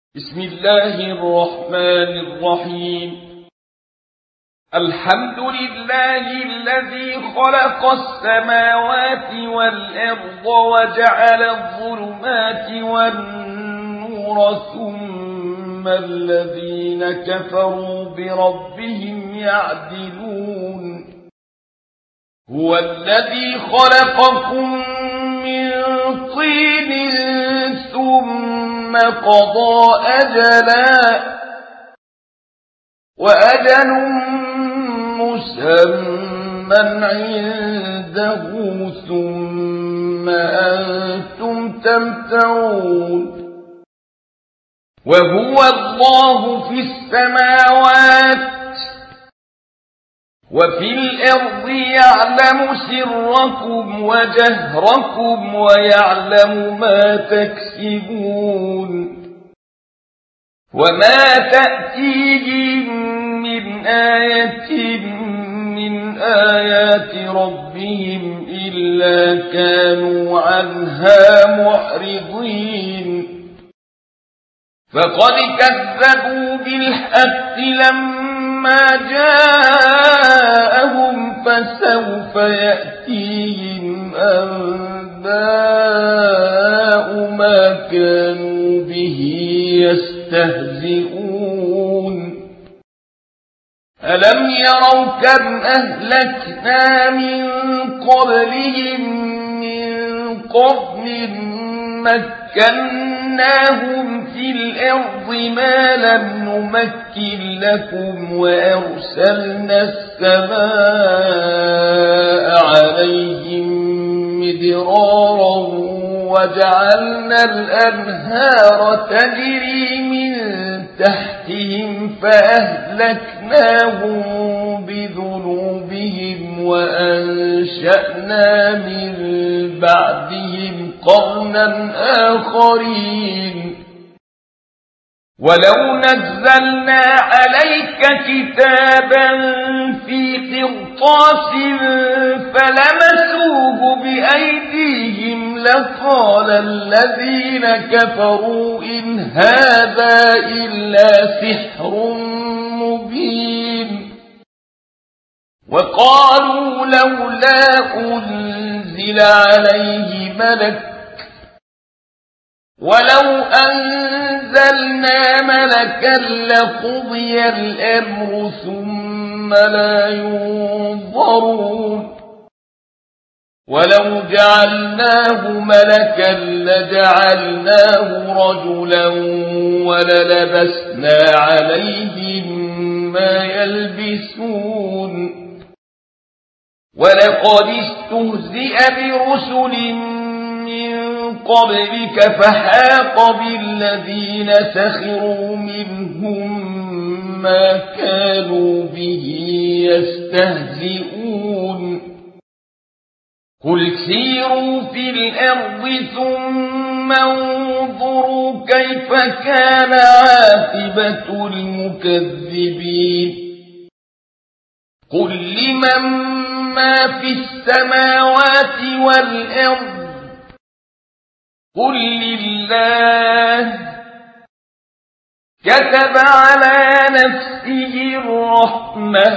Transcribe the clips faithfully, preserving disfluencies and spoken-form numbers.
بسم الله الرحمن الرحيم. الحمد لله الذي خلق السماوات والأرض وجعل الظلمات والنور ثم الذين كفروا بربهم يعدلون. هو الذي خلقكم من طين ثم قضى أجلا وأجل مسمى عنده ثم أنتم تمترون. وهو الله في السماوات وفي الأرض يعلم سركم وجهركم ويعلم ما تكسبون. وما تأتيهم من آية من آيات ربهم إلا كانوا عنها معرضين. فقد كذبوا بالحق لما جاءهم فسوف يأتيهم أنباء ما كانوا به يستهزئون. ألم يروا كم أهلكنا من قبلهم من قرن مكناهم في الأرض ما لم نمكن لكم وأرسلنا السماء عليهم مدرارا وجعلنا الأنهار تجري من تحتهم فأهلكناهم بذنوبهم وأنشأنا من بعدهم قرنا آخرين. ولو نزلنا عليك كتابا في قرطاس فلمسوه بأيديهم لقال الذين كفروا إن هذا إلا سحر مبين. وقالوا لولا أنزل عليه ملك ولو أنزلنا ملكا لقضي الأمر ثم لا ينظرون. ولو جعلناه ملكا لجعلناه رجلا وللبسنا عليهم ما يلبسون. ولقد استهزئ برسل من قبلك فحاق بالذين سخروا منهم ما كانوا به يستهزئون. قل سيروا في الأرض ثم انظروا كيف كان عاقبة المكذبين. قل لمن ما في السماوات والأرض قل لله كتب على نفسه الرحمة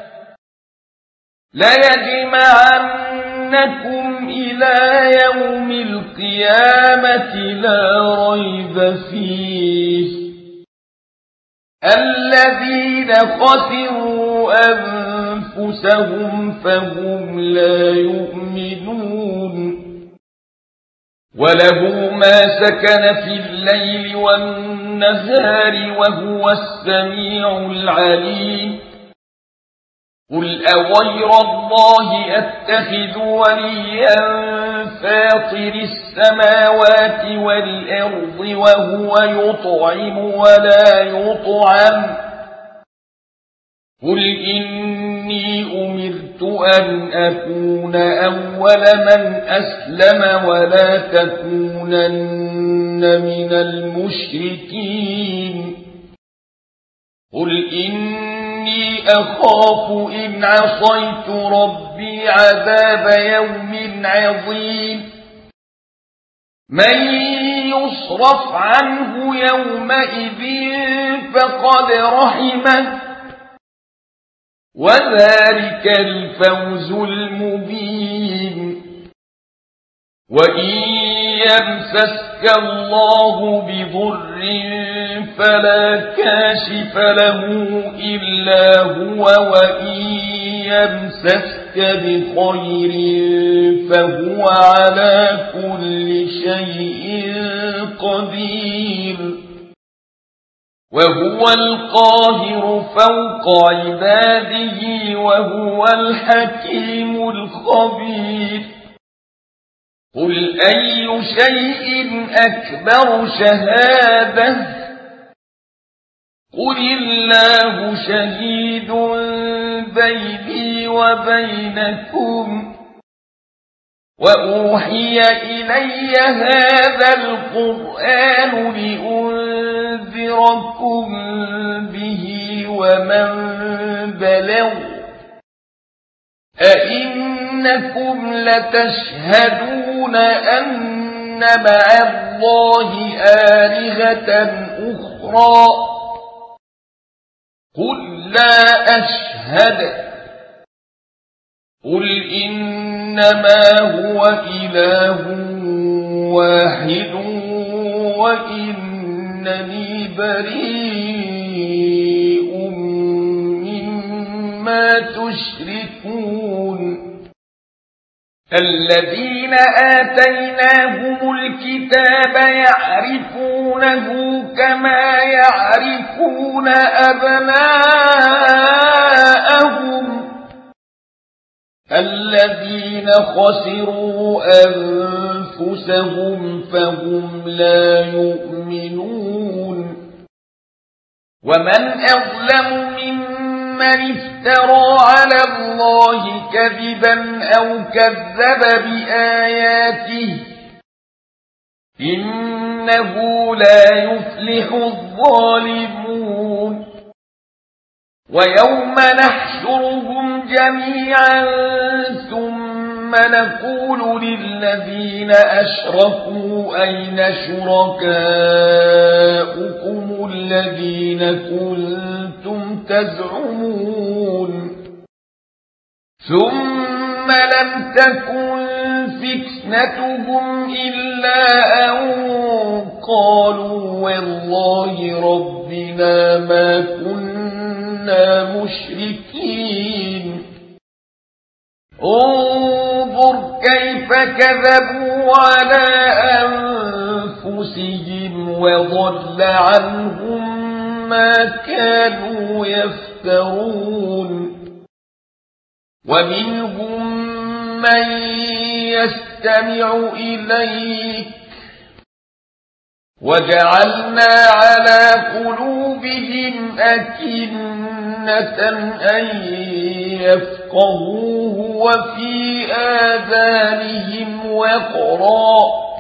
ليجمعنكم إلى يوم القيامة لا ريب فيه الذين خسروا أنفسهم فهم لا يؤمنون. وله ما سكن في الليل والنهار وهو السميع العليم. قل أغير الله أتخذ وليا فاطر السماوات والأرض وهو يطعم ولا يطعم. قل إني أمرت أن أكون أول من أسلم ولا تكونن من المشركين. قل إني أخاف إن عصيت ربي عذاب يوم عظيم. من يصرف عنه يومئذ فقد رحمه وذلك الفوز المبين. وإن يمسسك الله بضر فلا كاشف له إلا هو وإن يمسسك بخير فهو على كل شيء قدير. وهو القاهر فوق عباده وهو الحكيم الخبير. قل أي شيء أكبر شهادة قل الله شهيد بيني وبينكم وأوحي إلي هذا القرآن لأنذركم به ومن بلغ أئنكم لتشهدون أن مع الله آلهة أخرى قل لا أشهد قل إنما هو إله واحد وإنني بريء مما تشركون. الذين آتيناهم الكتاب يعرفونه كما يعرفون أبناءهم الذين خسروا أنفسهم فهم لا يؤمنون. ومن أظلم ممن افترى على الله كذبا أو كذب بآياته إنه لا يفلح الظالمون. ويوم نحشرهم جميعا ثم نقول للذين أشركوا أين شركاؤكم الذين كنتم تزعمون ثم لم تكن فتنتهم إلا أن قالوا والله ربنا ما كنا مشركين. انظر كيف كذبوا على أنفسهم وضل عنهم ما كانوا يفترون. ومنهم من يستمع إليك وجعلنا على قلوبهم أكنة أن يفقهوه وفي آذانهم وقرا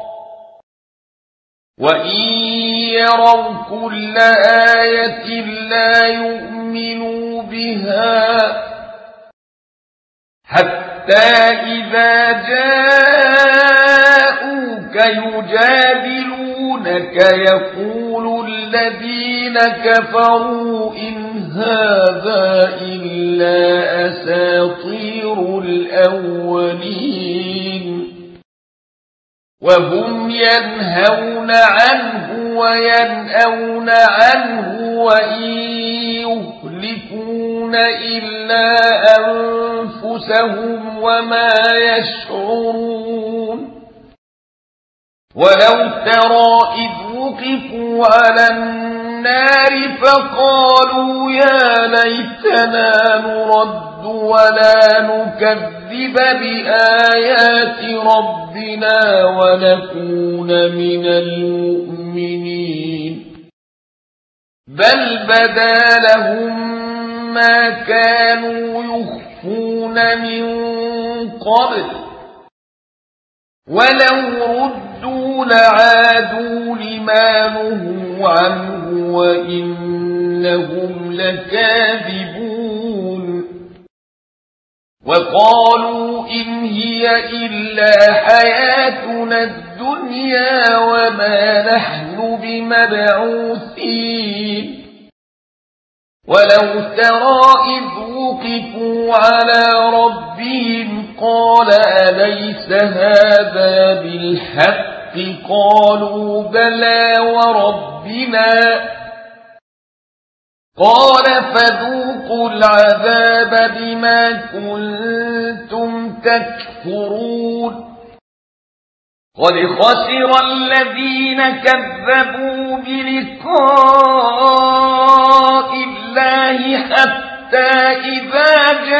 وإن يروا كل آية لا يؤمنوا بها حتى إذا جاءوك يجادلونك يقول الذين كفروا إن هذا إلا أساطير الأولين وهم ينهون عنه وينأون عنه وإن يهلكون إلا أنفسهم وما يشعرون. ولو ترى إذ وقفوا على النار فقالوا يا ليتنا نرد ولا نكذب بآيات ربنا ونكون من المؤمنين بل بدا لهم ما كانوا يخفون من قبل ولو ردوا لعادوا لما نهوا عنه وإنهم لكاذبون. وقالوا إن هي إلا حياتنا الدنيا وما نحن بمبعوثين ولو ترى إذ وقفوا على ربهم قال أليس هذا بالحق قالوا بلى وربنا قال فذوقوا العذاب بما كنتم تكفرون قد خسر الذين كذبوا بلقاء الله حتى إذا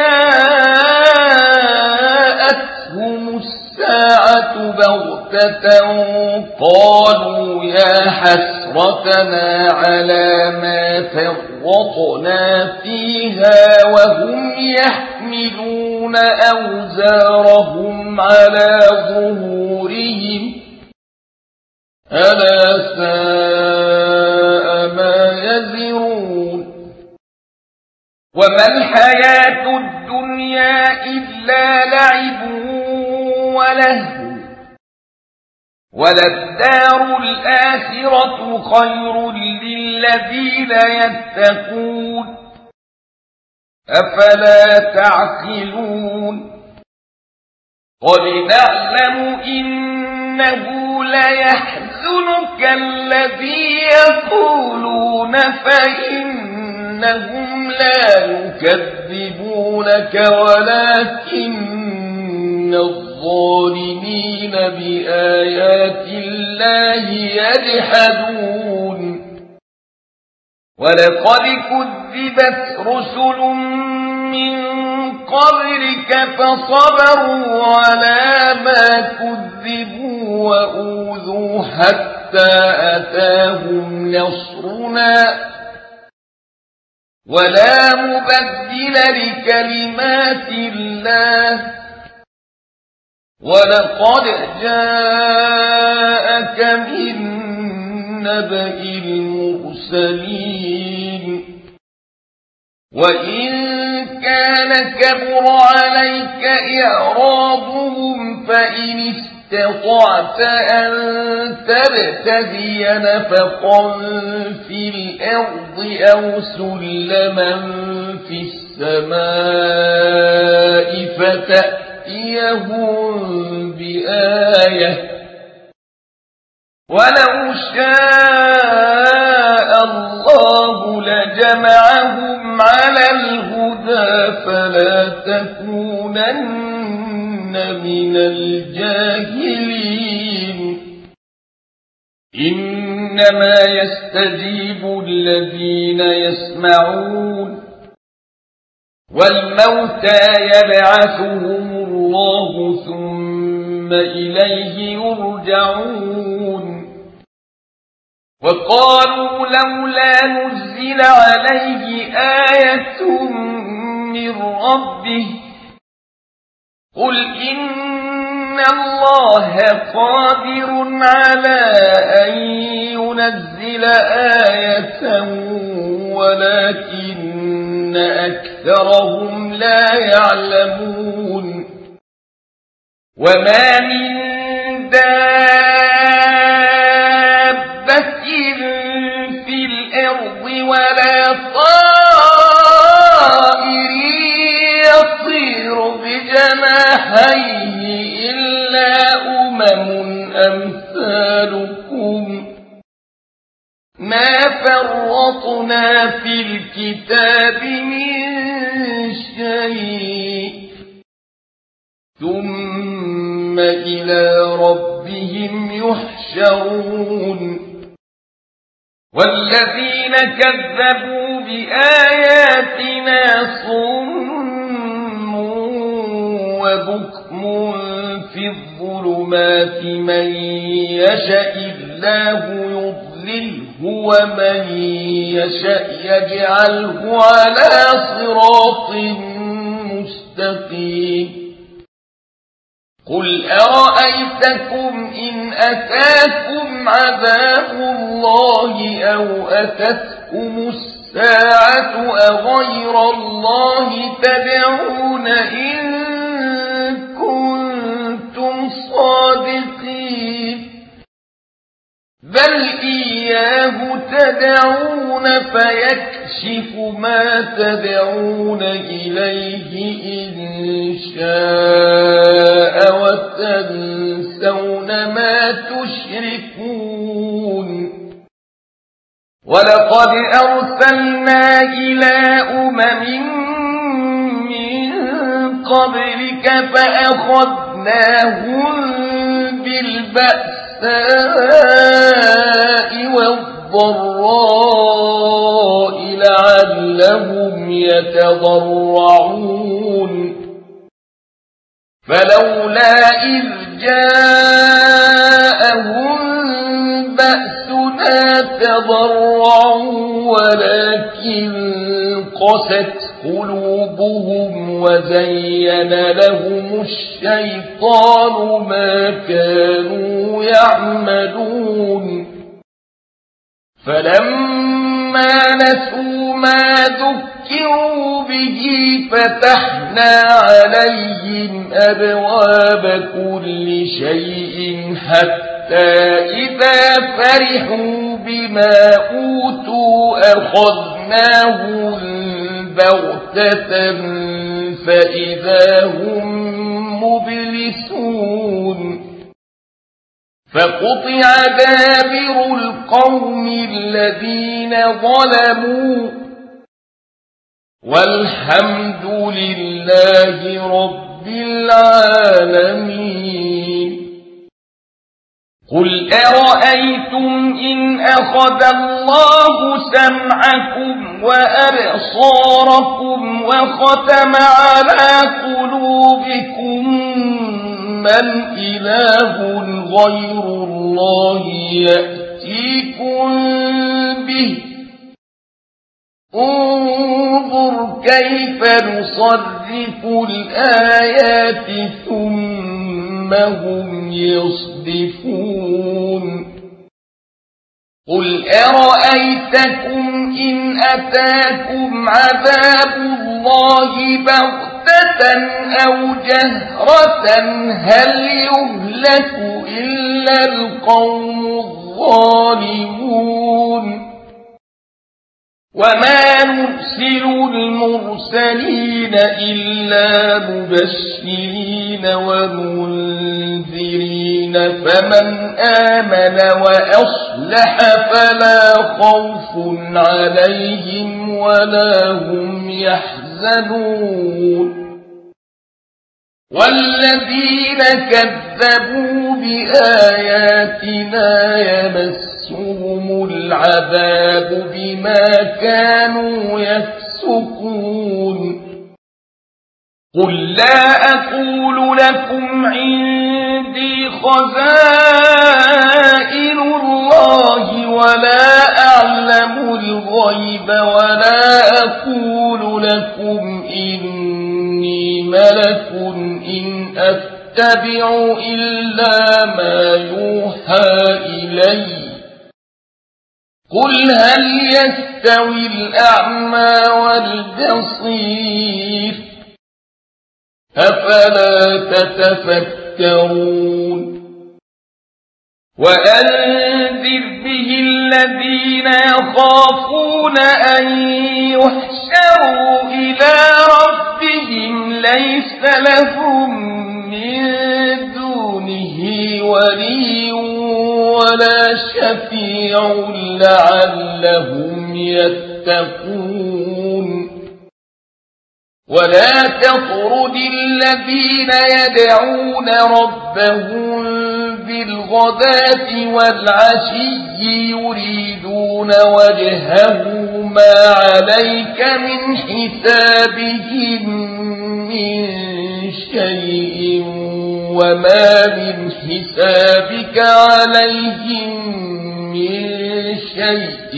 جاءتهم الساعة بغتة قالوا يا حسرتنا على ما فرطنا فيها وهم يحملون أوزارهم على ظهورهم ألا ساء ما يزرون وما الحياة الدنيا إلا لعب ولهو وللدار الآخرة خير للذين يتقون أفلا تعقلون قد نعلم إنه ليحزنك الذي يقولون فإنهم لا يكذبونك ولكن الظالمين بآيات الله يجحدون ولقد كذبت رسل من قبلك فصبروا على ما كذبوا وأوذوا حتى أتاهم نصرنا ولا مبدل لكلمات الله ولقد جاءك من نبأ المرسلين وإن كان كبر عليك إعراضهم فإن استطعت أن تبتغي نفقا في الأرض أو سلما في السماء فتأتيهم بآية ولو شاء الله لجمعهم على الهدى فلا تكونن من الجاهلين إنما يستجيب الذين يسمعون والموتى يبعثهم الله ثم إليه يرجعون وقالوا لولا نزل عليه آية من ربه قل إن الله قادر على أن ينزل آية ولكن أكثرهم لا يعلمون وما من دابة في الأرض ولا طائر يطير بجناحيه إلا أمم أمثالكم ما فرطنا في الكتاب من شيء ثم إلى ربهم يحشرون والذين كذبوا بآياتنا صم وبكم في الظلمات من يشاء الله يضلله ومن يشاء يجعله على صراط مستقيم قل أرأيتكم إن أتاكم عذاب الله أو أتتكم الساعة أغير الله تدعون إن كنتم صادقين بل إياه تدعون فيكشف ما تدعون إليه إن شاء وتنسون ما تشركون ولقد أرسلنا إلى أمم من قبلك فأخذناهم بالبأساء والضراء لعلهم يتضرعون فلولا إذ جاءهم بأسنا تضرعوا ولكن قست قلوبهم وزين لهم الشيطان ما كانوا يعملون فلما نسوا ما ذكروا به فتحنا عليهم أبواب كل شيء حتى إذا فرحوا بما أوتوا أخذناهم بغتة فإذا هم مبلسون فقطع دابر القوم الذين ظلموا والحمد لله رب العالمين قل أرأيتم إن أخذ الله سمعكم وأبصاركم وختم على قلوبكم من إله غير الله يأتيكم به انظر كيف نصرف الآيات ثم هم يصدفون قل أرأيتكم إن أتاكم عذاب الله بغتة أو جهرة هل يهلك إلا القوم الظالمون وما نرسل المرسلين إلا مبشرين ومنذرين فمن آمن وأصلح فلا خوف عليهم ولا هم يحزنون والذين كذبوا بآياتنا يمسهم العذاب بما كانوا يفسقون قل لا أقول لكم عندي خزائن الله ولا أعلم الغيب ولا أقول لكم إني ملك إن أتبع إلا ما يوحى إلي قل هل يستوي الأعمى والبصير أفلا تتفكرون وأنذر به الذين يخافون أن يحشروا إلى ربهم ليس لهم من دونه ولي ولا شفيع لعلهم يتقون ولا تطرد الذين يدعون ربهم بالغداة والعشي يريدون وجهه ما عليك من حسابهم من شيء وما من حسابك عليهم من شيء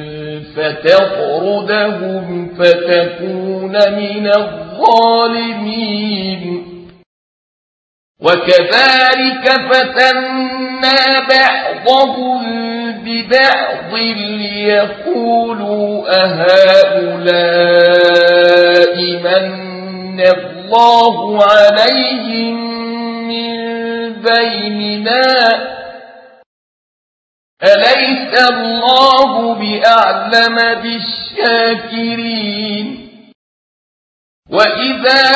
فتطردهم فتكون من الظالمين وكذلك فتنا بعضهم ببعض ليقولوا أهؤلاء من الله عليهم من بيننا أليس الله بأعلم بالشاكرين وإذا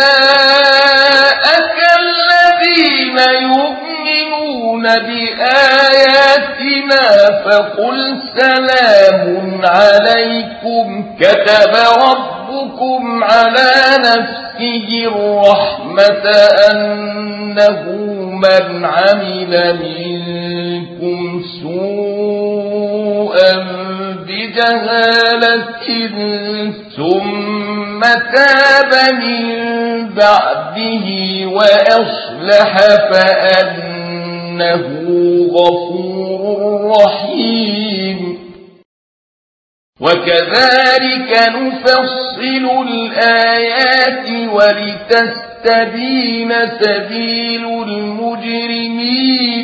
جاءك الذين يؤمنون بآياتنا فقل سلام عليكم كتب ربكم على نفسه الرحمة أنه من عمل منكم سوءا بجهالة ثم تاب من بعده وأصلح فأنه غفور رحيم وكذلك نفصل الآيات ولتستبين سبيل المجرمين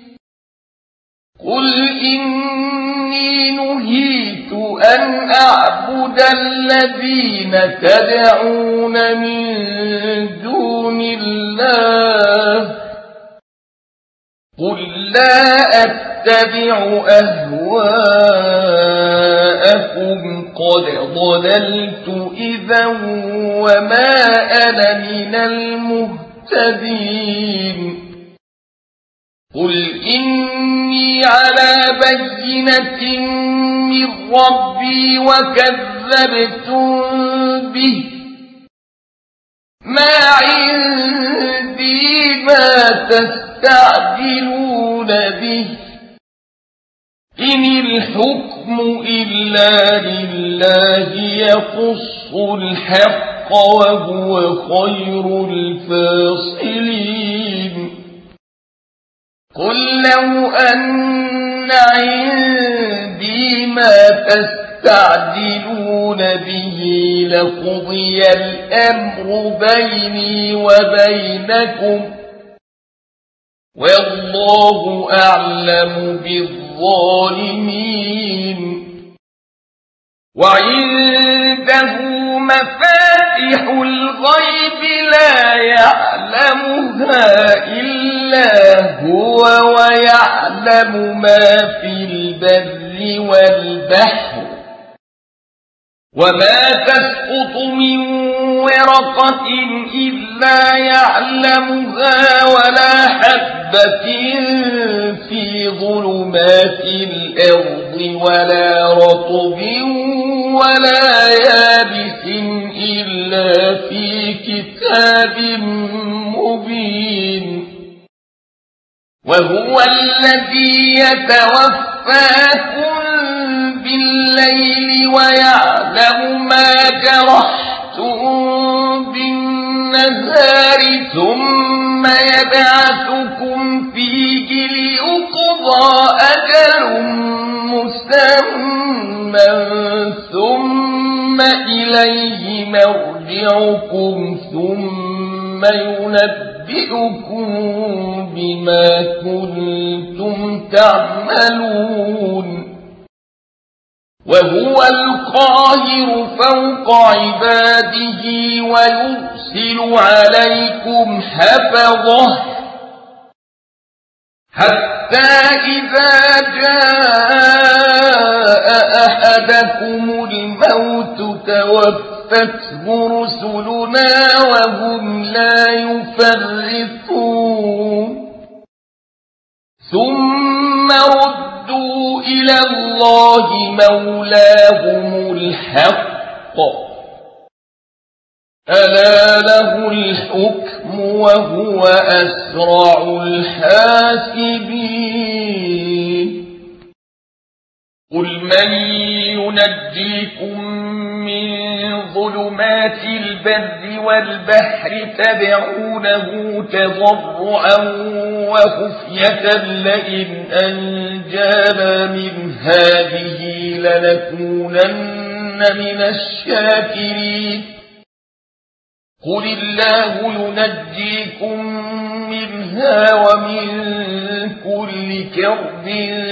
قل إني نهيت أن أعبد الذين تدعون من دون الله قل لا أتبع أهواءكم قد ضللت إذا وما أنا من المهتدين قل إني على بينة من ربي وكذبتم به ما عندي ما تستعجلون به إن الحكم إلا لله يقص الحق وهو خير الفاصلين قل لو أن عندي ما تستعجلون به لقضي الأمر بيني وبينكم والله أعلم بالظالمين وعنده مفاتح الغيب لا يعلمها إلا هو ويعلم ما في البر والبحر وما تسقط من ورقة إلا يعلمها ولا حبة في ظلمات الأرض ولا رطب ولا يابس إلا في كتاب مبين وهو الذي يتوفاكم بالليل ويعلم ما جرحتم بالنهار ثم يبعثكم فيه ليقضى أجل مسمى ثم إليه مرجعكم ثم ينبئكم بما كنتم تعملون وهو القاهر فوق عباده ويرسل عليكم حفظه حتى إذا جاء أحدكم الموت توفته رسلنا وهم لا يفرطون ثم ردوا إلى الله مولاهم الحق ألا له الحكم وهو أسرع الحاسبين قل من ينجيكم من ظلمات البر والبحر تدعونه تضرعا وخفية لئن أنجانا من هذه لنكونن من الشاكرين قل الله ينجيكم منها ومن كل كرب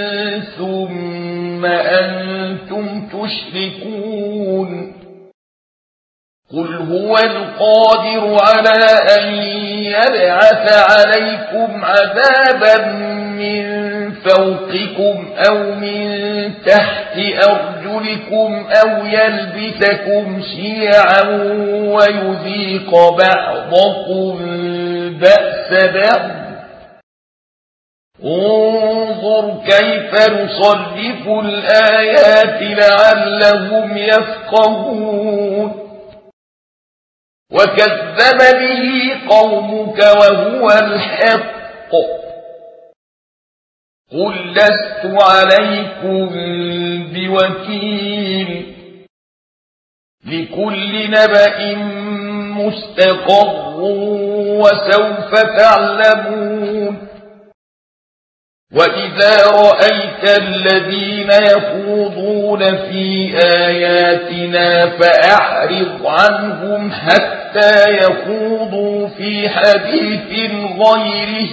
ثم أنتم تشركون قل هو القادر على أن يبعث عليكم عذابا من فوقكم أو من تحت أرجلكم أو يلبسكم شيعا ويذيق بعضكم بأس بعض. انظر كيف نصرف الآيات لعلهم يفقهون. وكذب به قومك وهو الحق. قل لست عليكم بوكيل. لكل نبأ مستقر وسوف تعلمون. وإذا رأيت الذين يخوضون في آياتنا فأعرض عنهم حتى يخوضوا في حديث غيره.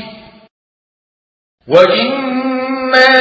وإما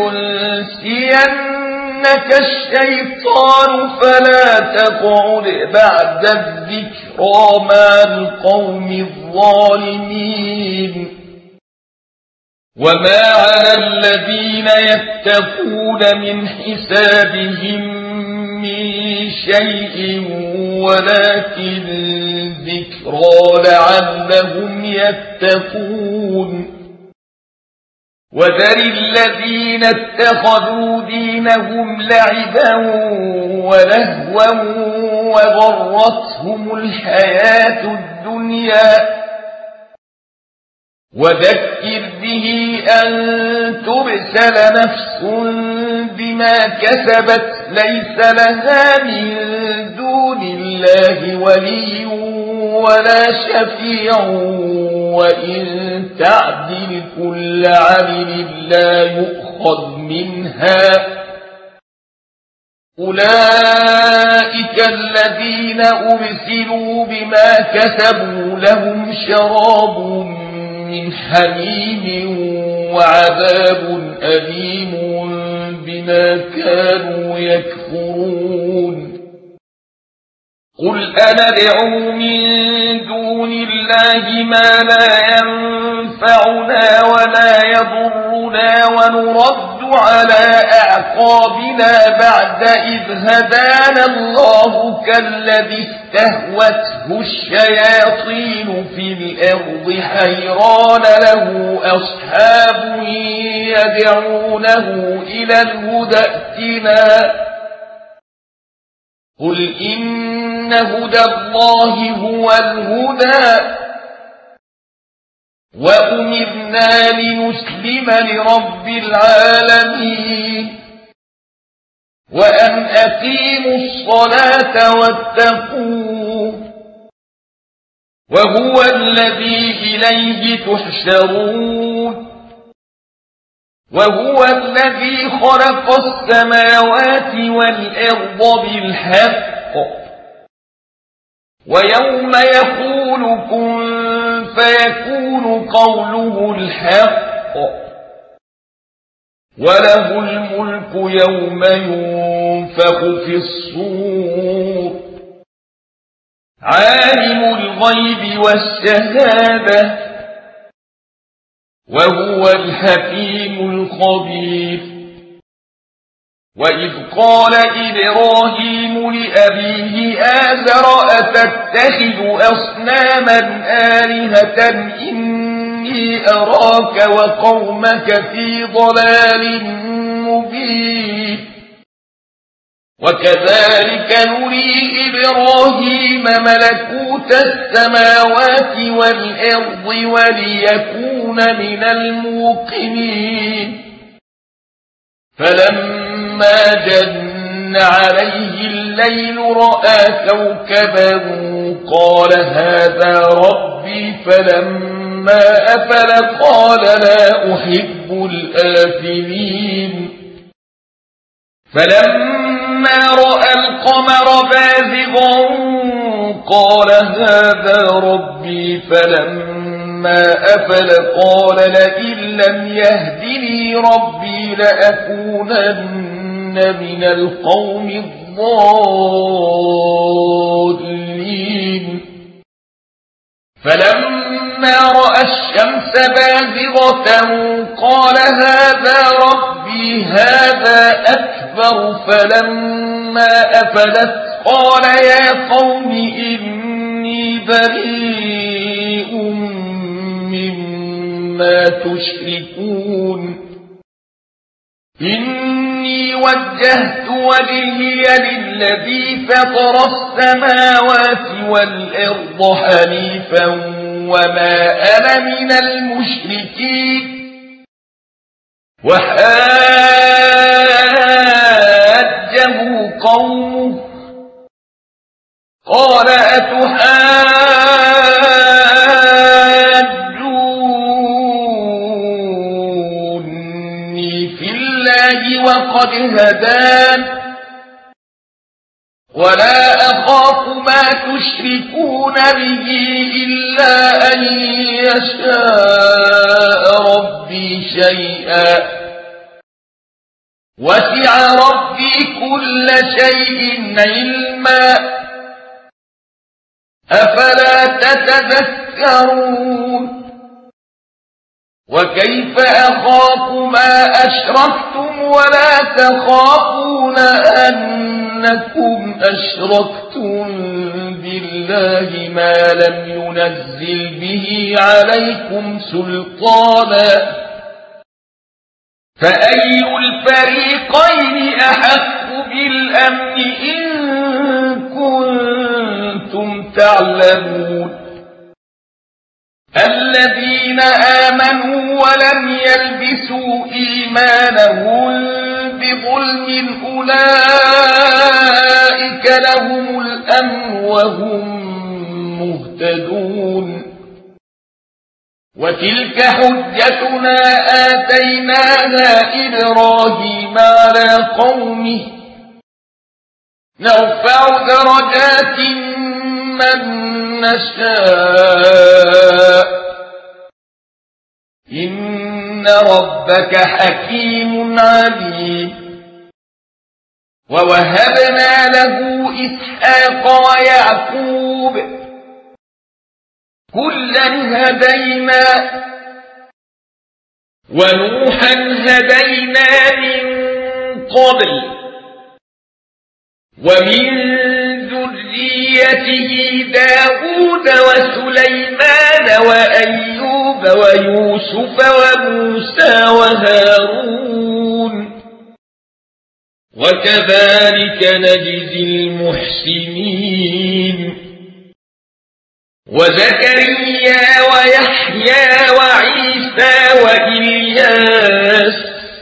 ينسينك الشيطان فلا تقعد بعد الذكرى مع القوم الظالمين. وما على الذين يتقون من حسابهم من شيء ولكن ذكرى لعلهم يتقون. وذر الذين اتخذوا دينهم لعبا ولهوا وغرتهم الحياة الدنيا. وذكر به أن تبسل نفس بما كسبت ليس لها من دون الله ولي ولا شفيع وإن تعدل كل عدل لا يؤخذ منها. أولئك الذين أبسلوا بما كسبوا لهم شراب من حميم وعذاب أليم بما كانوا يكفرون. قل أندعو من دون الله ما لا ينفعنا ولا يضرنا ونرد على أعقابنا بعد إذ هدانا الله كالذي استهوته الشياطين في الأرض حيران له أصحاب يدعونه إلى الهدى ائتنا. قل إن هدى الله هو الهدى. وأمرنا لنسلم لرب العالمين. وأن أقيموا الصلاة واتقوه وهو الذي إليه تحشرون. وهو الذي خلق السماوات والأرض بالحق. ويوم يقول كن فيكون قوله الحق. وله الملك يوم ينفخ في الصور. عالم الغيب والشهادة وهو الحكيم الخبير. وإذ قال إبراهيم لأبيه آزر أتتخذ أصناما آلهة إني أراك وقومك في ضلال مبين. وكذلك نري إبراهيم ملكوت السماوات والأرض وليكون من الموقنين. فلما جن عليه الليل رأى كوكبا قال هذا ربي فلما أفل قال لا أحب الآفلين. فلما رأى القمر بازغا قال هذا ربي فلما أفل قال لئن لم يهدني ربي لأكونن من القوم الضالين. فلما رأى الشمس بازغة قال هذا ربي هذا أكبر فلما أفلت قال يا قوم إني بريء مما تشركون إني وجهت وجهي للذي فطر السماوات والأرض حنيفا وما أنا من المشركين وحاجه قومه قال أتحاجوني في الله وقد هدان ولا أخاف ما تشركون به إلا أن يشاء ربي شيئا وسع ربي كل شيء علما أفلا تتذكرون وكيف أخاف ما أشركتم ولا تخافون أنكم أشركتم بالله ما لم ينزل به عليكم سلطانا فأي الفريقين أحق بالأمن إن كنتم تعلمون الذين آمنوا ولم يلبسوا إيمانهم بظلم أولئك لهم الأمن وهم مهتدون وتلك حجتنا آتيناها إبراهيم على قومه نرفع درجات من نشاء إن ربك حكيم عليم ووهبنا له إسحاق ويعقوب كلا هدينا ونوحا هدينا من قبل ومن ذريته داود وسليمان وأيوب ويوسف وموسى وهارون وكذلك نجزي المحسنين وزكريا ويحيى وعيسى وإلياس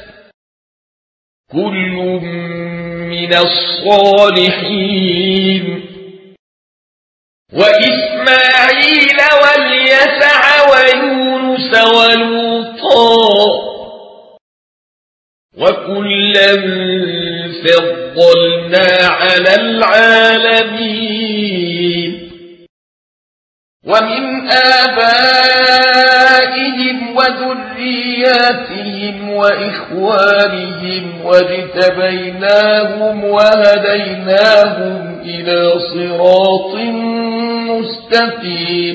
كل من الصالحين وإسماعيل واليسع ويونس ولوطا وكلا فضلنا على العالمين ومن آبائهم وذرياتهم وإخوانهم واجتبيناهم وهديناهم إلى صراط مستقيم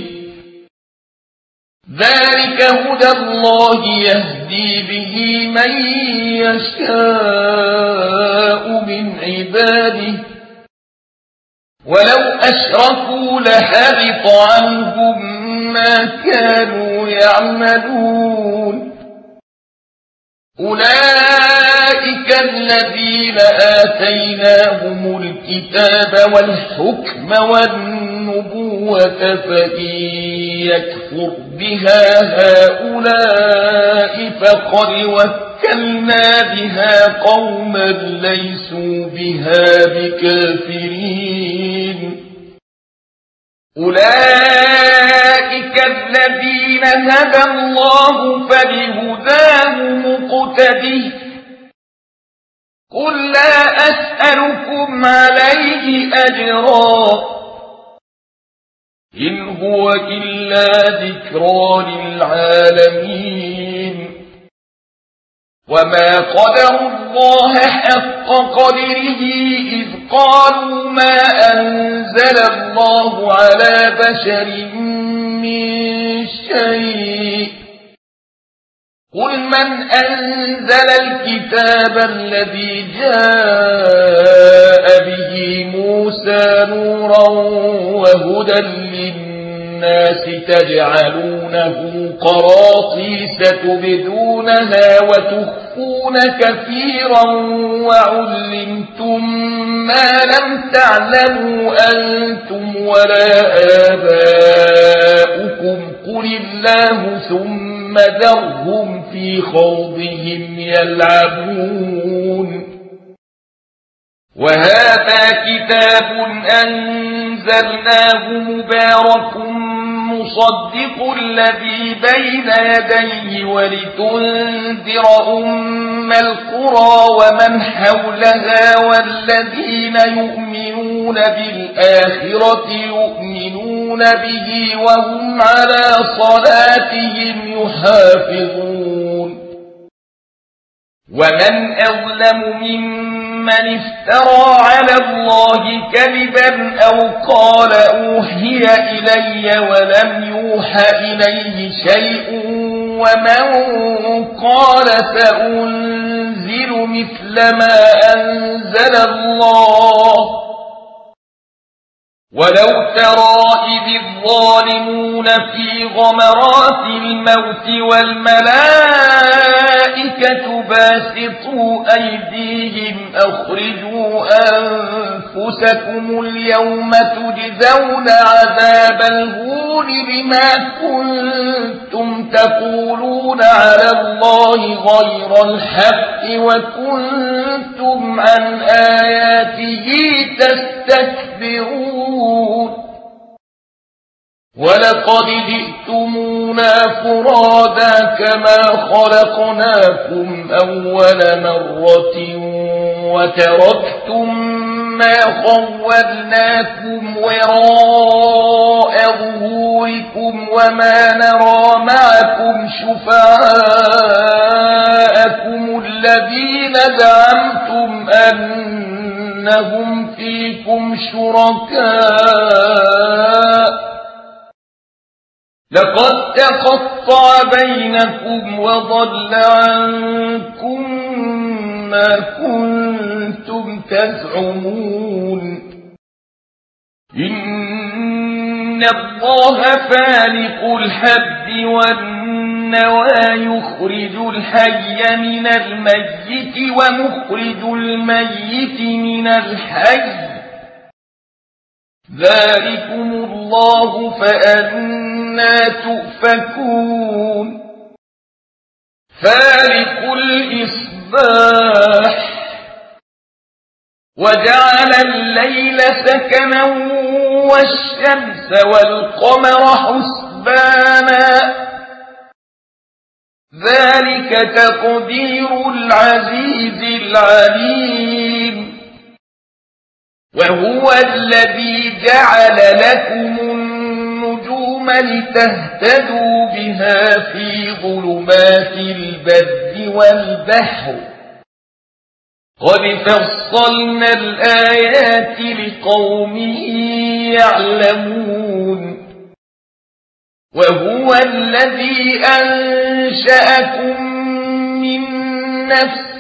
ذلك هدى الله يهدي به من يشاء من عباده ولو أشركوا لحبط عنهم ما كانوا يعملون أولئك الذين آتيناهم الكتاب والحكم والنبوة فإن يكفر بها هؤلاء فقد وكلنا بها قوما ليسوا بها بكافرين أولئك الذين هدى الله فبهداه مقتده قل لا أسألكم عليه أجرا إن هو إلا ذكرى للعالمين وما قدر الله حق قدره إذ قالوا ما أنزل الله على بشر من شيء قل من أنزل الكتاب الذي جاء به موسى نورا وهدى للناس تجعلونه قراطيس تبدونها وتخفون كثيرا وعلمتم ما لم تعلموا أنتم ولا آباؤكم قل الله ثم ذرهم في خوضهم يلعبون وهذا كتاب أنزلناه مبارك مصدق الذي بين يديه ولتنذر أم القرى ومن حولها والذين يؤمنون بالآخرة يؤمنون به وهم على صلاتهم يحافظون ومن أظلم ممن افترى على الله كذبا أو قال أوحي إلي ولم يوح إليه شيء ومن قال سأنزل مثل ما أنزل الله ولو ترى إذ الظالمون في غمرات الموت والملائكة باسطوا أيديهم أخرجوا أنفسكم اليوم تجزون عذاب الهون بما كنتم تقولون على الله غير الحق وكنتم عن آياته تستكبرون ولقد جئتمونا فرادا كما خلقناكم أول مرة وتركتم ما خولناكم وراء ظهوركم وما نرى معكم شفعاءكم الذين زعمتم أنهم فيكم شركاء لقد تقطع بينكم وضل عنكم ما كنتم تزعمون إن الله فالق الحب والنوى يخرج الحي من الميت ومخرج الميت من الحي ذلكم الله فأنا تؤفكون فالق الإصباح وجعل الليل سكنا والشمس والقمر حسبانا ذلك تقدير العزيز العليم وهو الذي جعل لكم النجوم لتهتدوا بها في ظلمات البر والبحر قد فصلنا الآيات لقوم يعلمون وهو الذي أنشأكم من نفس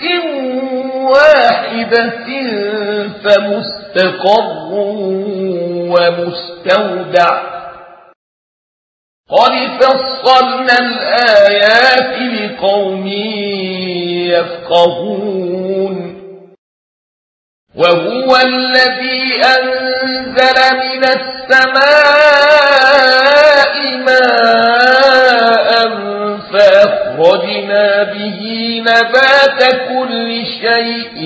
واحدة فمستقر ومستودع قد فصلنا الآيات لقوم يفقهون وهو الذي أنزل من السماء ماء فأخرجنا به نبات كل شيء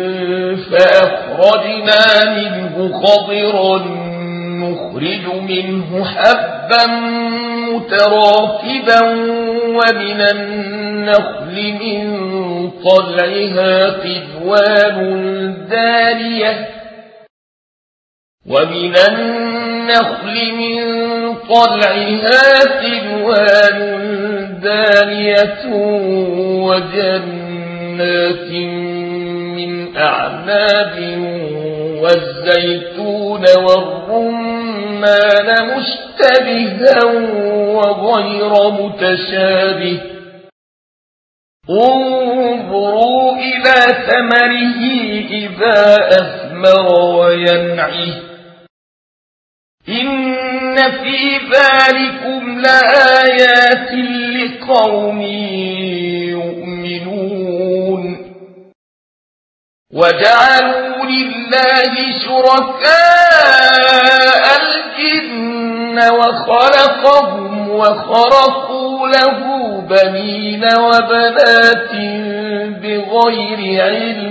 فأخرجنا منه خضرا نخرج منه حبا متراكبا ومن النخل من طلعها قنوان دانية ومن النخل من طلعها قنوان دانية وجنات جنات من أعناب والزيتون والرمان مشتبها وغير متشابه انظروا إلى ثمره إذا أثمر وينعه إن في ذلكم لآيات لقوم يؤمنون وجعلوا لله شركاء الجن وخلقهم وخرقوا له بنين وبنات بغير علم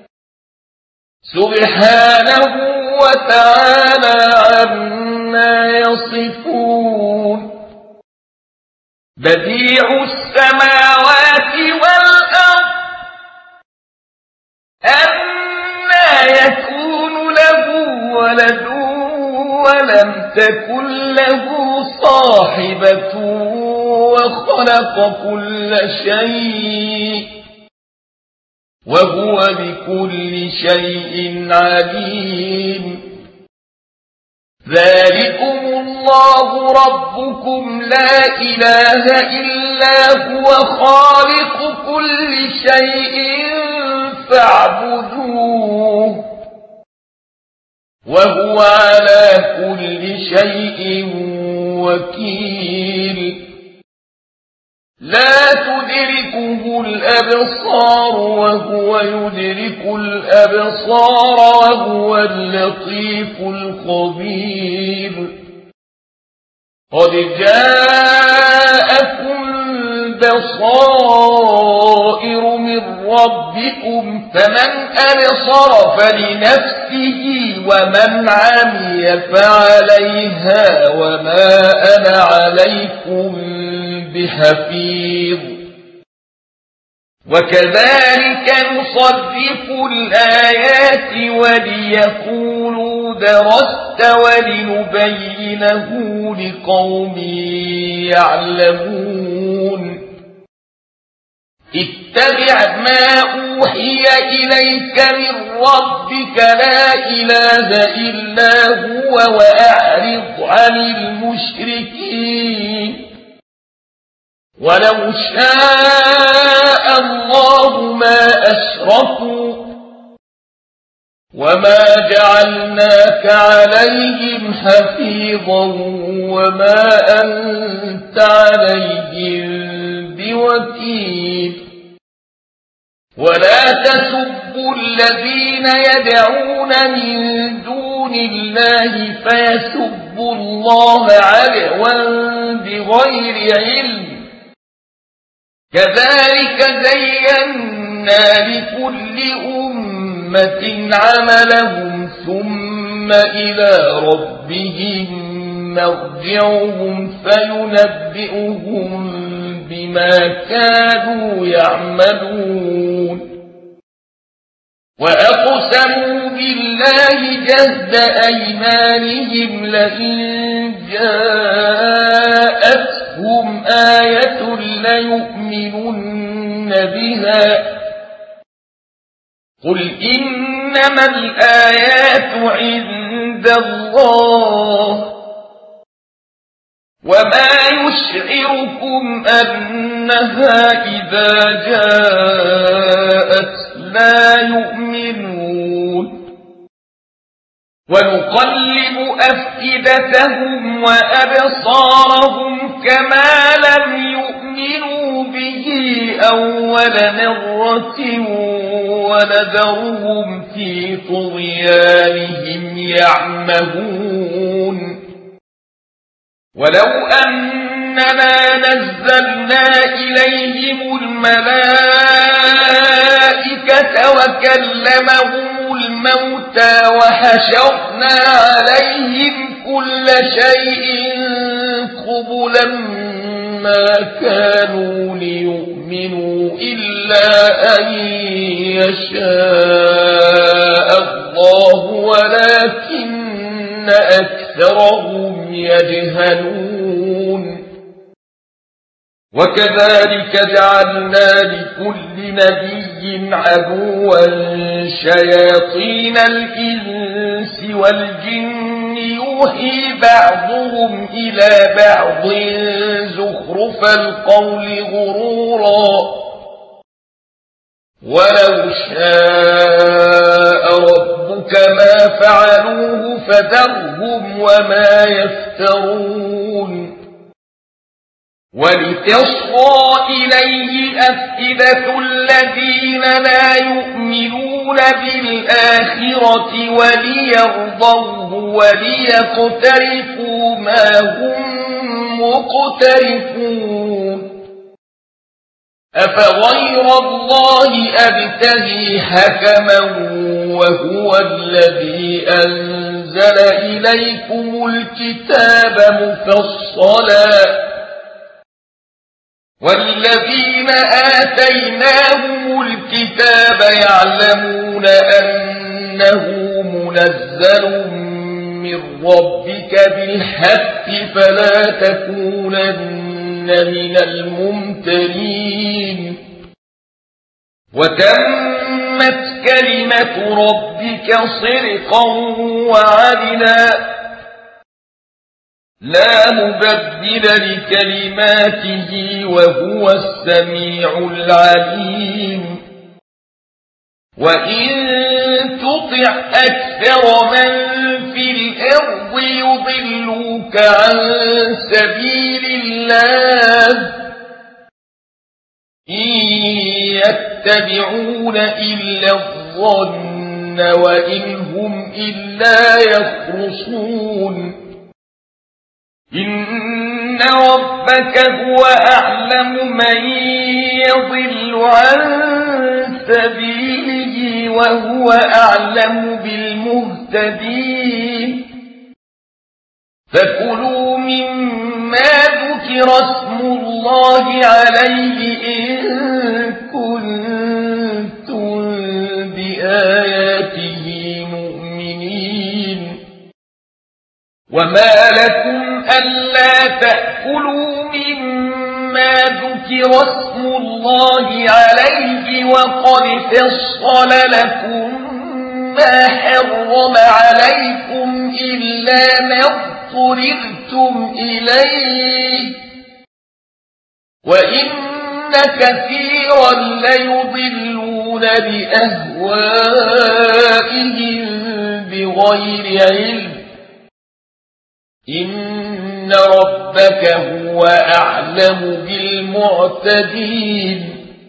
سبحانه وتعالى عما يصفون بديع السماوات والأرض أنى يكون له ولد ولم تكن له صاحبة وخلق كل شيء وهو بكل شيء عليم ذلكم الله ربكم لا إله إلا هو خالق كل شيء فاعبدوه وهو على كل شيء وكيل لا تدركه الأبصار وهو يدرك الأبصار وهو اللطيف الخبير قد جاءكم بصائر من ربكم فمن أبصر فلنفسه ومن عمي فعليها وما أنا عليكم بحفيظ وكذلك نصرف الآيات وليقولوا درست ولنبينه لقوم يعلمون اتبع ما أوحي إليك من ربك لا إله إلا هو وأعرض عن المشركين ولو شاء الله ما أشركوا وما جعلناك عليهم حفيظا وما أنت عليهم بوكيل ولا تسبوا الذين يدعون من دون الله فيسبوا الله عدوا بغير علم كذلك زينا لكل أمة عملهم ثم إلى ربهم مرجعهم فينبئهم بما كانوا يعملون وأقسموا بالله جهد أيمانهم لئن جاءتهم آية ليؤمنن بها قل إنما الآيات عند الله وما يشعركم أنها إذا جاءت لا يؤمنون ونقلب أفئدتهم وأبصارهم كما لم يؤمنوا به أول مرة ونذرهم في طغيانهم يعمهون ولو أننا نزلنا إليهم الملائكة وكلمهم الموتى وحشرنا عليهم كل شيء قبلا ما كانوا ليؤمنوا إلا أن يشاء الله ولكن أكثرهم يجهلون وكذلك جعلنا لكل نبي عدوا شياطين الإنس والجن يوحي بعضهم إلى بعض زخرف القول غرورا ولو شاء ربك ما فعلوه فذرهم وما يفترون ولتصغى إليه أفئدة الذين لا يؤمنون بالآخرة وليرضوه وليقترفوا ما هم مقترفون أفغير الله أبتغي حكما وهو الذي أنزل إليكم الكتاب مفصلا والذين آتيناهم الكتاب يعلمون أنه منزل من ربك بالحق فلا تكونن من الممترين وتمت كلمة ربك صدقا وعدلا لا مبدل لكلماته وهو السميع العليم وإن تطع أكثر من في الأرض يضلوك عن سبيل الله إن يتبعون إلا الظن وإن هم إلا يخرصون إن ربك هو أعلم من يضل عن سبيله وهو أعلم بالمهتدين فكلوا مما ذكر اسم الله عليه إن كنتم بآياته مؤمنين وما لكم ألا تأكلوا مما ذكر اسم الله عليه وقد فصل لكم ما حرم عليكم إلا ما اضطررتم إليه وإن كثيرا ليضلون بأهوائهم بغير علم إن ربك هو أعلم بالمعتدين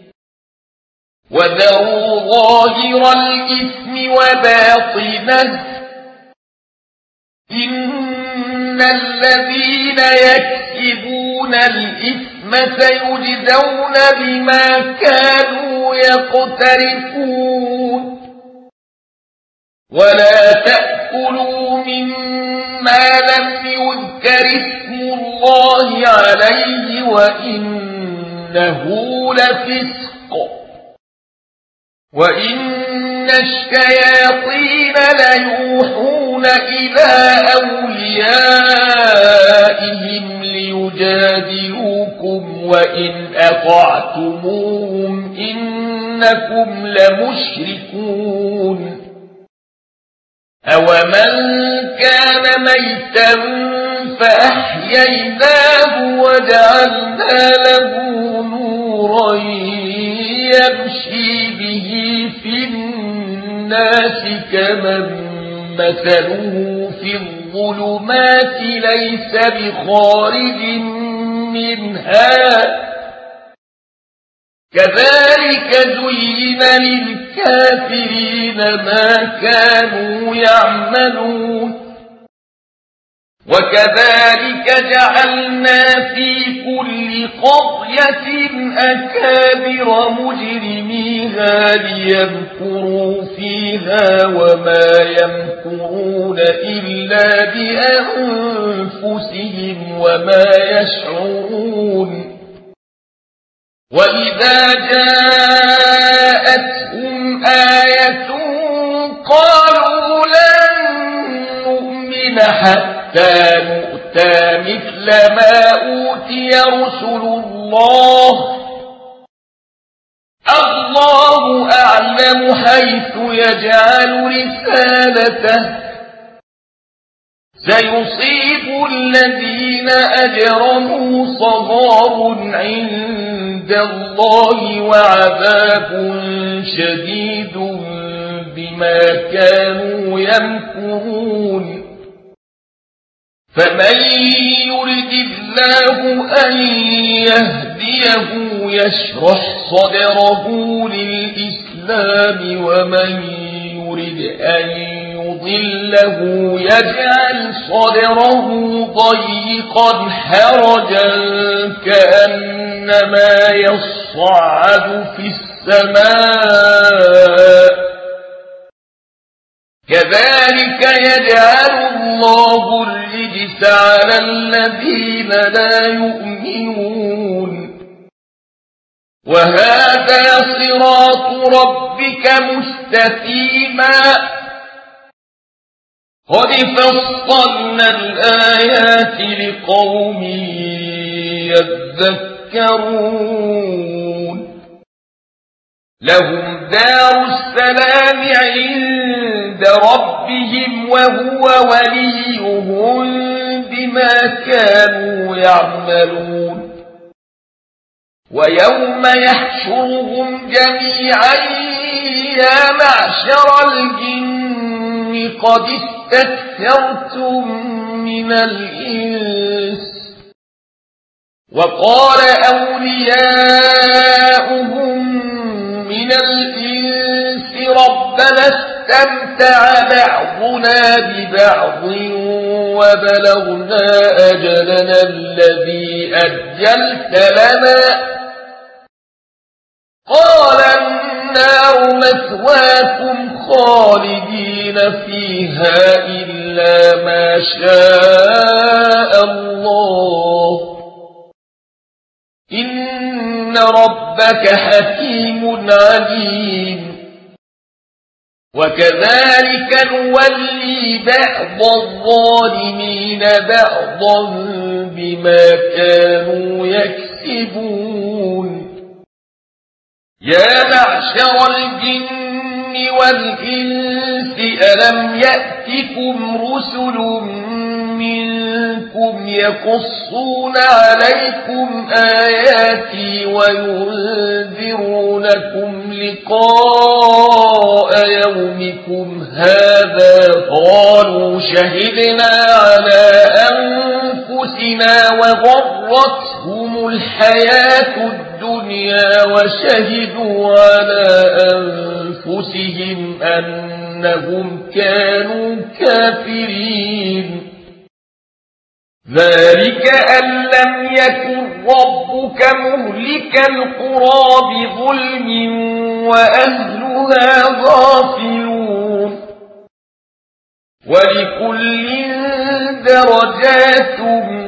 وذروا ظاهر الإثم وباطنه إن الذين يكسبون الإثم سيجزون بما كانوا يقترفون ولا تأكلوا مما لم يذكر اسم الله عليه وإنه لفسق وإن الشياطين ليوحون إلى أوليائهم ليجادلوكم وإن أطعتموهم إنكم لمشركون أومن كان ميتا فأحييناه وجعلنا له نورا يمشي به في الناس كمن مثله في الظلمات ليس بخارج منها كذلك زين للكافرين ما كانوا يعملون وكذلك جعلنا في كل قرية أكابر مجرميها ليمكروا فيها وما يمكرون إلا بأنفسهم وما يشعرون وإذا جاءتهم آية قالوا لن نؤمن حتى نؤتى مثل مثل ما أوتي رسل الله الله أعلم حيث يجعل رسالته سيصيب الذين أجرموا صغار عند الله وعذاب شديد بما كانوا يمكرون فمن يرد الله أن يهديه يشرح صدره للإسلام ومن يرد أن يضله يجعل صدره ضيقا حرجا كأنما يصعد في السماء كذلك يجعل الله الرجس على الذين لا يؤمنون وهذا صراط ربك مستقيما قد فصلنا الآيات لقوم يذكرون لهم دار السلام عند ربهم وهو وليهم بما كانوا يعملون ويوم يحشرهم جميعا يا معشر الجن قد استكثرتم من الإنس وقال أولياؤهم من الإنس ربنا استمتع بعضنا ببعض وبلغنا أجلنا الذي أجلت لنا قال النار مثواكم خالدين فيها إلا ما شاء الله إن ربك حكيم عليم وكذلك نولي بعض الظالمين بعضا بما كانوا يكسبون يا معشر الجن والإنس ألم يأتكم رسل منكم يقصون عليكم آياتي وينذرونكم لقاء يومكم هذا قالوا شهدنا على أنفسنا وغرتهم الحياة الدنيا وشهدوا على أنفسهم أنهم كانوا كافرين ذلك أن لم يكن ربك مهلك القرى بظلم وأهلها غافلون ولكل درجات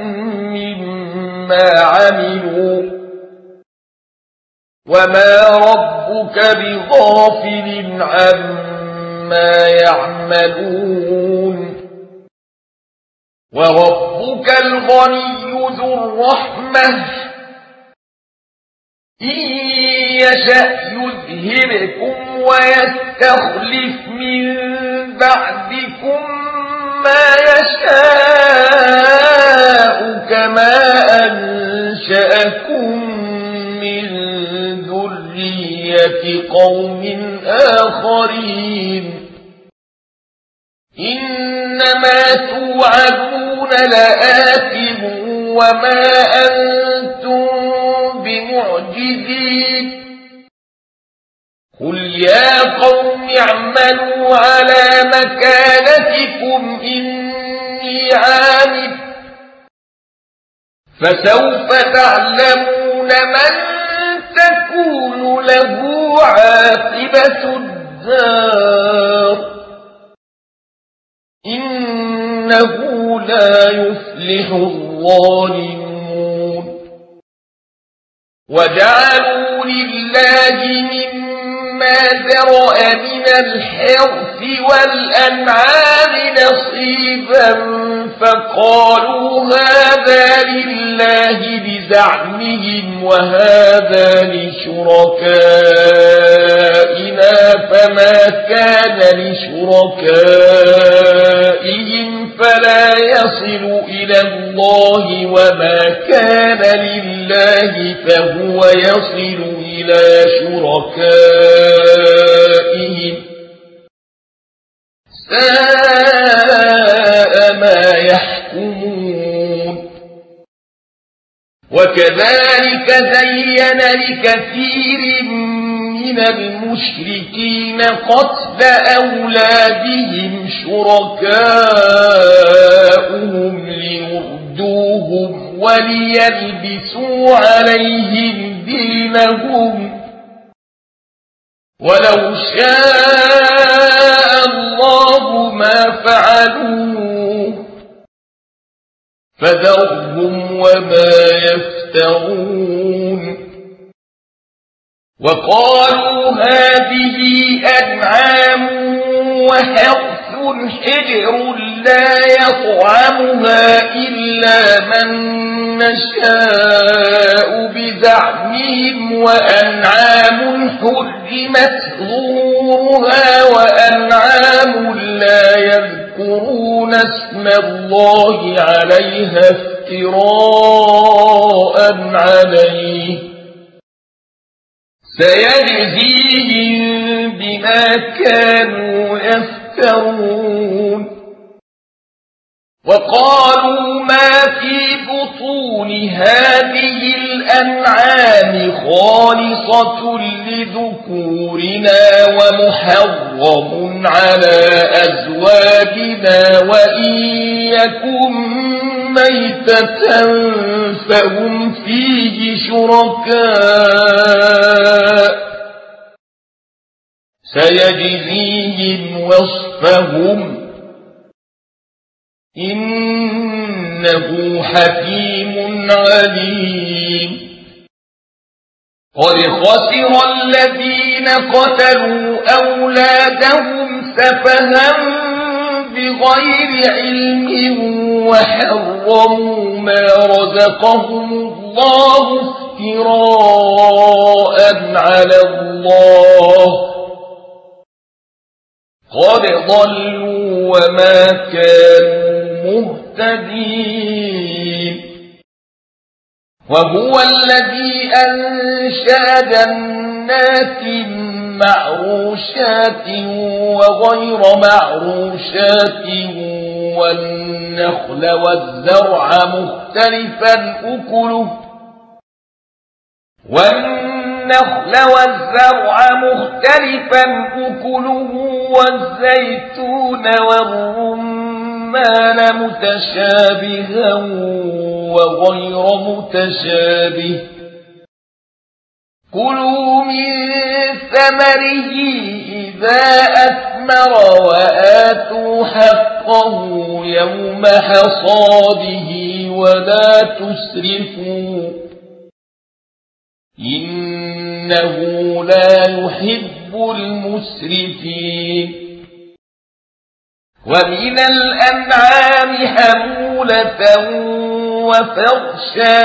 مما عملوا وما ربك بغافل عما يعملون وربك الغني ذو الرحمة إن يشأ يذهبكم ويستخلف من بعدكم ما يشاء كما أنشأكم من ذرية قوم آخرين إنما توعدون لآت وما أنتم بمعجزين قل يا قوم اعملوا على مكانتكم إني عامل فسوف تعلمون من تكون له عاقبة الدار إنه لا يفلح الظالمون وجعلوا لله مما ذرأ من الحرث والأنعام نصيبا فقالوا هذا لله بزعمهم وهذا لشركائنا فما كان لشركائهم فلا يصل إلى الله وما كان لله فهو يصل إلى شركائهم ساء ما يحكمون. وكذلك زين لكثير من المشركين قتل أولادهم شركاؤهم ليردوهم وليلبسوا عليهم دينهم ولو شاء الله ما فعلوه فذرهم وما يفترون. وقالوا هذه أنعام وحرث حجر لا يطعمها إلا من نشاء بزعمهم وأنعام حرمت ظهورها وأنعام لا يذكرون اسم الله عليها افتراء عليه سيجزيهم بما كانوا يفترون. وقالوا ما في بطون هذه الأنعام خالصة لذكورنا ومحرم على أزواجنا وإن يكن ميتة فهم فيه شركاء سيجزيهم وصفهم إنه حكيم عليم. قد خسر الذين قتلوا أولادهم سفها بغير علم وحرموا ما رزقهم الله افتراء على الله قد ضلوا وما كانوا مهتدين. وهو الذي أنشأ جنات معروشات وغير معروشات والنخل والزرع مختلفا أكله والنخل والزرع مختلفا أكله والزيتون والرمان متشابها وغير متشابه كلوا من ثمره إذا أثمر وآتوا حقه يوم حصاده ولا تسرفوا إنه لا يحب المسرفين. ومن الأنعام حمولة وفرشا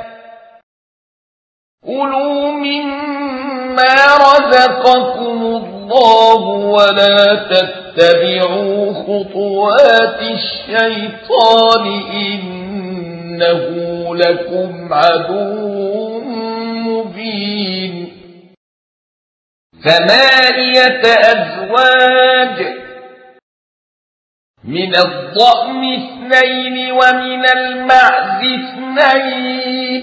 كلوا مما رزقكم الله ولا تتبعوا خطوات الشيطان إنه لكم عدو مبين. ثمانية أزواج من الضأن اثنين ومن المعز اثنين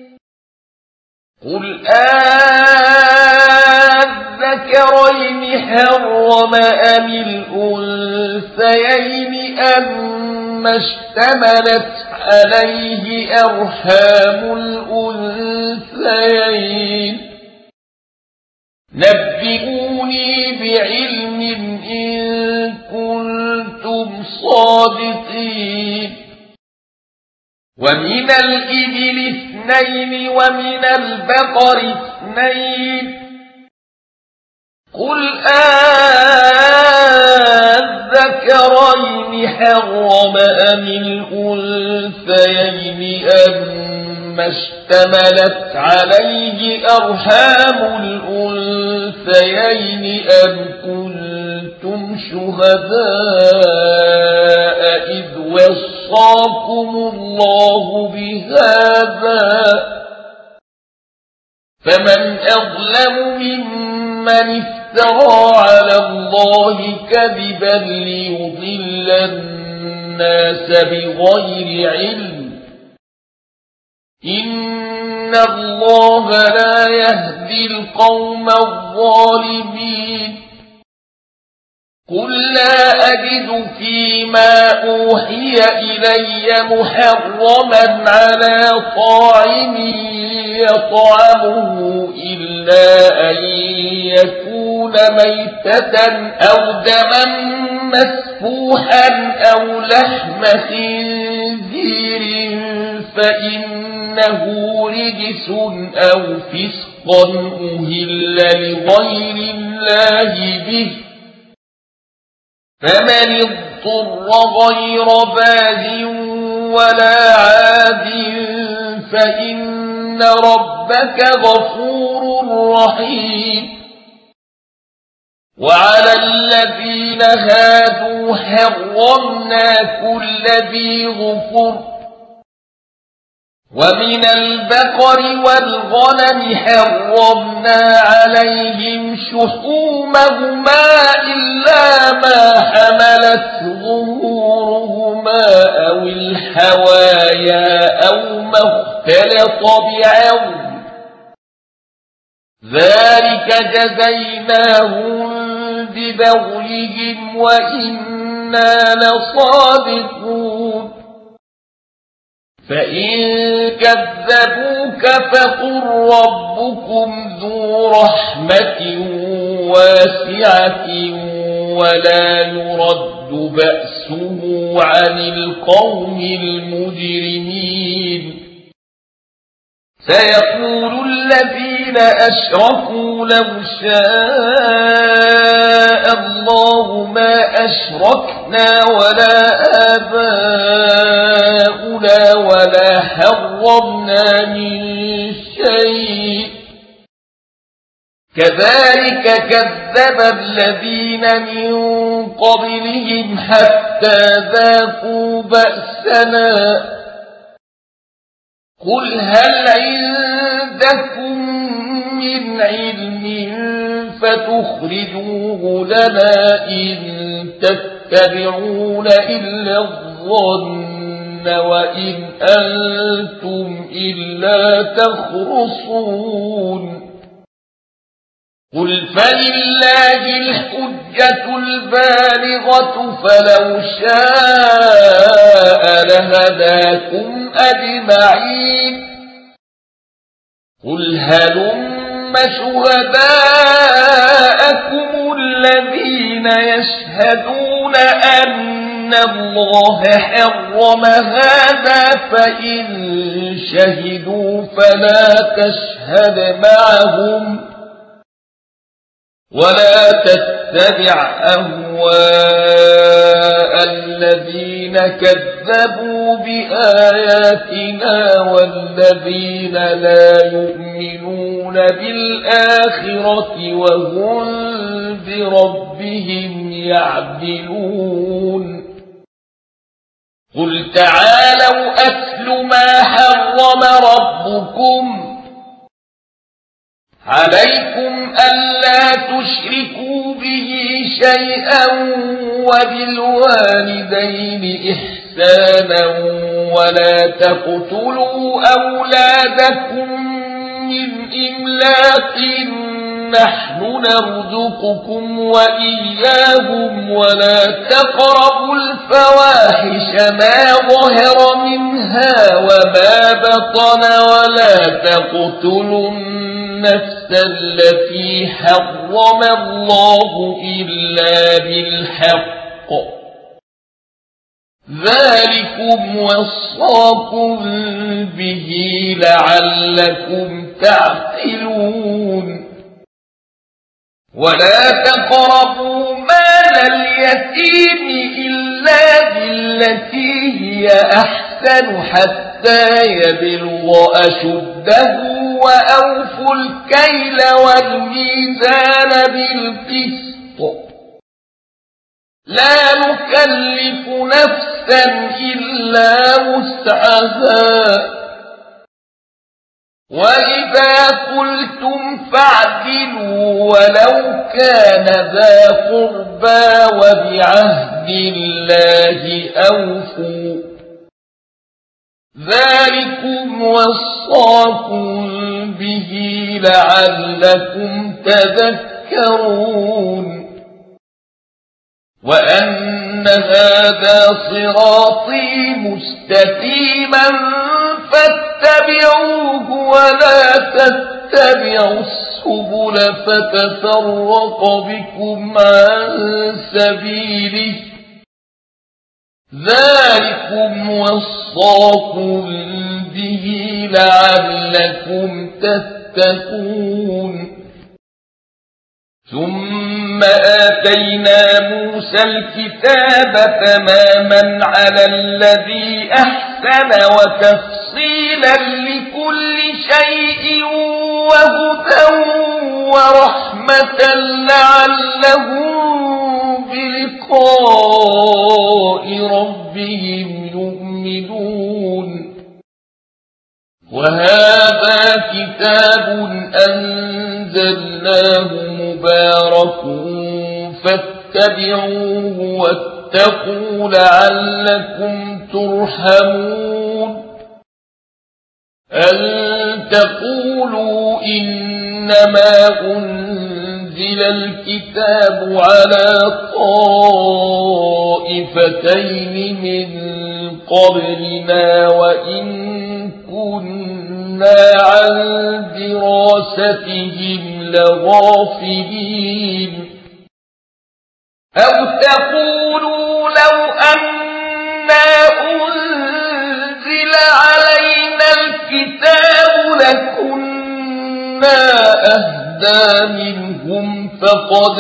قل أذكرين حرم أم الأنثيين أما اشتملت عليه أرحام الأنثيين نبئوني بعلم إن كنتم صادقين. ومن الإبل اثنين ومن البقر اثنين قل أذكرين حرم أم الأنثيين أما اشتملت عليه أرحام الأنثيين أم كنتم شهداء إذ وصاكم الله بهذا فمن أظلم ممن افترى على الله كذبا ليضل الناس بغير علم إن الله لا يهدي القوم الظالمين قل لا أجد فيما أوحي إلي محرما على طاعم يطعمه إلا أن يكون ميتة أو دما مسفوحا أو لحم خنزير فإنه رجس أو فسقا أهل لغير الله به فمن اضطر غير باغ ولا عاد فإن ربك غفور رحيم وعلى الذين هادوا حرمنا كل ذي ظفر ومن البقر والغنم حرمنا عليهم شحومهما إلا ما حملت ظهورهما أو الحوايا أو ما اختلط بعظم ذلك جزيناهم ببغيهم وإنا لصادقون فإن كذبوك فقل ربكم ذو رحمة واسعة ولا يرد بأسه عن القوم المجرمين سيقول الذين أشركوا لو شاء الله ما أشركنا ولا آباؤنا ولا حرمنا من شيء كذلك كذب الذين من قبلهم حتى ذاقوا بأسنا قل هل عندكم من علم فتخرجوه لنا إن تتبعون إلا الظن وإن أنتم إلا تخرصون قل فلله الحجة البالغة فلو شاء لهداكم أجمعين قل هلم شهداءكم الذين يشهدون أن الله حرم هذا فإن شهدوا فلا تشهد معهم ولا تتبع أهواء الذين كذبوا بآياتنا والذين لا يؤمنون بالآخرة وهم بربهم يعدلون قل تعالوا أتل ما حرم ربكم عليكم ألا تشركوا به شيئا وبالوالدين إحسانا ولا تقتلوا أولادكم من إملاق نحن نرزقكم وإياهم ولا تقربوا الفواحش ما ظهر منها وما بطن ولا تقتلوا النفس التي حرم الله إلا بالحق ذلكم وصاكم به لعلكم تعقلون ولا تقربوا مال اليتيم إلا بالتي هي أحسن حتى يبلغ أشده وأوفوا الكيل والميزان بالقسط لا نكلف نفسا إلا وسعها وإذا قلتم فاعدلوا ولو كان ذا قربى وبعهد الله أوفوا ذلكم وصاكم به لعلكم تذكرون وأن هذا صراطي مستقيما فاتبعوه ولا تتبعوا السبل فتفرق بكم عن سبيله ذلكم وصاكم به لعلكم تتقون ثم آتينا موسى الكتاب تماما على الذي أحسن وتفصيلا لكل شيء وهدى ورحمة لعلهم بلقاء ربهم يؤمنون وهذا كتاب أنزلناه مبارك فاتبعوه واتقوا لعلكم ترحمون أن تقولوا إنما أنزل الكتاب على طائفتين من قبلنا وإن كنا عن دراستهم لغافلين أو تقولوا لو أنا أنزل علينا الكتاب لكنا أهدى منهم فقد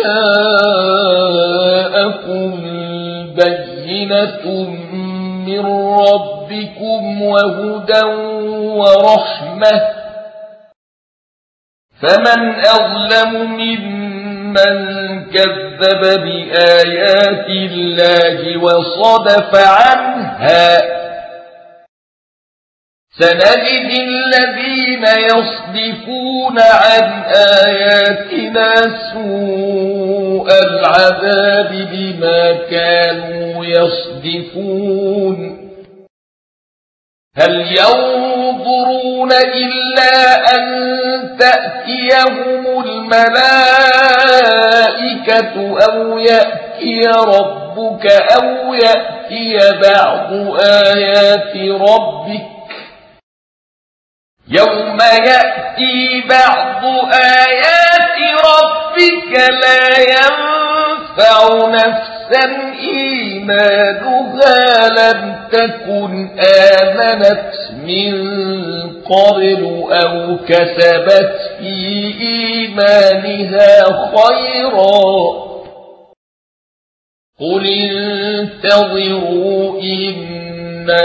جاءكم بينة من ربكم وهدى ورحمة فمن أظلم ممن كذب بآيات الله وصدف عنها سنجد الذين يصدفون عن آياتنا سوء العذاب بما كانوا يصدفون هل ينظرون إلا أن تأتيهم الملائكة أو يأتي ربك أو يأتي بعض آيات ربك يوم يأتي بعض آيات ربك لا ينفع نفسا إيمانها لم تكن آمنت من قبل أو كسبت في إيمانها خيرا قل انتظروا إنا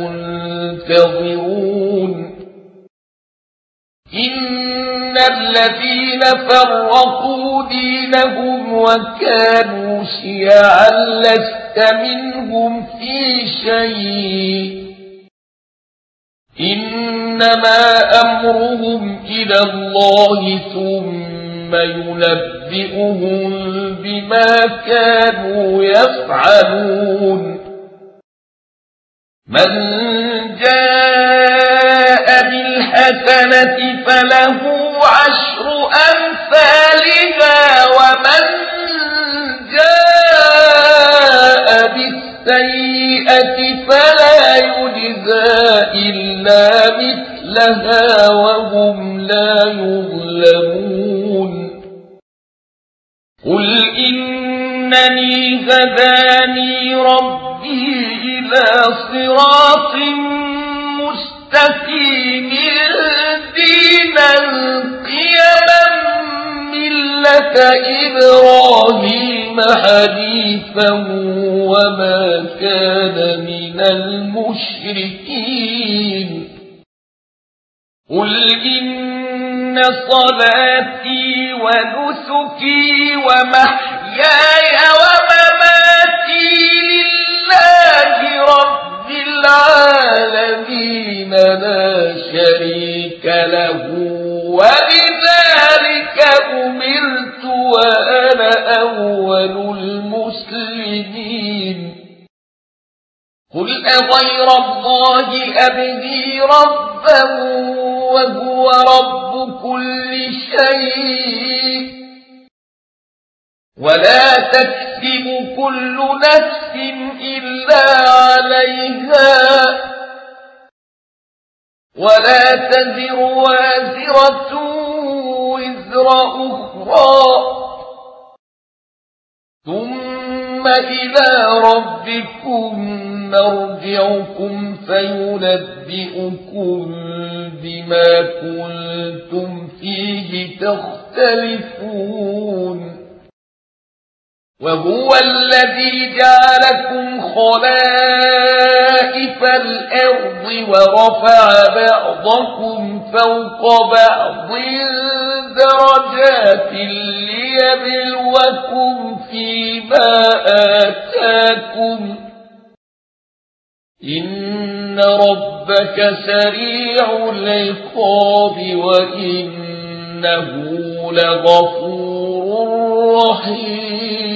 منتظرون إن الذين فرقوا دينهم وكانوا شيعا لست منهم في شيء إنما أمرهم إلى الله ثم ينبئهم بما كانوا يفعلون من جاء بالحسنة فله عشر أمثالها ومن جاء بالسيئة فلا يجزى إلا مثلها وهم لا يظلمون قل إنني هداني ربي إلى صراط مستقيم دينا قيما ملة مِلَّةَ إِبْرَاهِيمَ حَنِيفًا وَمَا كَانَ مِنَ الْمُشْرِكِينَ قُلْ إِنَّ صَلَاتِي وَنُسُكِي وَمَحْيَايَ وَمَمَاتِي لِلَّهِ رَبِّ الْعَالَمِينَ لَا شَرِيكَ لَهُ وَبِذَلِكَ أُمِرْتُ وَأَنَا أَوَّلُ الْمُسْلِمِينَ قُلْ أَغَيْرَ اللَّهِ أَبْغِي رَبًّا وَهُوَ رَبُّ كُلِّ شَيْءٍ وَلَا تَكْسِبُ كُلُّ نَفْسٍ إِلَّا عَلَيْهَا وَلَا تَزِرُ وَازِرَةٌ وِزْرَ أُخْرَى ثُمَّ إِلَى رَبِّكُمْ مَرْجِعُكُمْ فَيُنَبِّئُكُم بِمَا كُنتُمْ فِيهِ تَخْتَلِفُونَ وَهُوَ الَّذِي جَعَلَكُمْ خَلَائِفَ الْأَرْضِ وَرَفَعَ بَعْضَكُمْ فَوْقَ بَعْضٍ دَرَجَاتٍ لِيَبْلُوَكُمْ فِيمَا آتَاكُمْ إِنَّ رَبَّكَ سَرِيعُ الْعِقَابِ وَإِنَّهُ لَغَفُورٌ رَحِيمٌ